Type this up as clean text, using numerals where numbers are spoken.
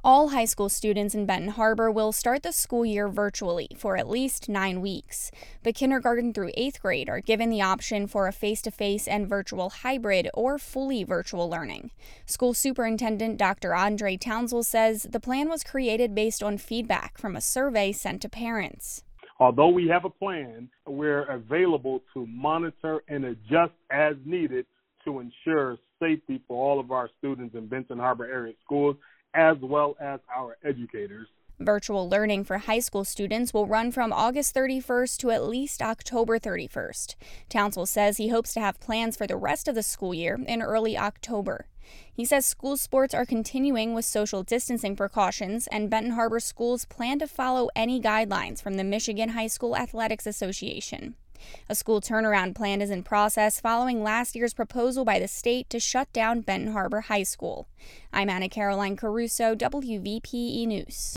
All high school students in Benton Harbor will start the school year virtually for at least 9 weeks, but kindergarten through 8th grade are given the option for a face-to-face and virtual hybrid or fully virtual learning. School Superintendent Dr. Andre Townsville says the plan was created based on feedback from a survey sent to parents. Although we have a plan, we're available to monitor and adjust as needed to ensure safety for all of our students in Benton Harbor area schools, as well as our educators. Virtual learning for high school students will run from August 31st to at least October 31st. Townsville says he hopes to have plans for the rest of the school year in early October. He says school sports are continuing with social distancing precautions, and Benton Harbor schools plan to follow any guidelines from the Michigan High School Athletics Association. A school turnaround plan is in process following last year's proposal by the state to shut down Benton Harbor High School. I'm Anna Caroline Caruso, WVPE News.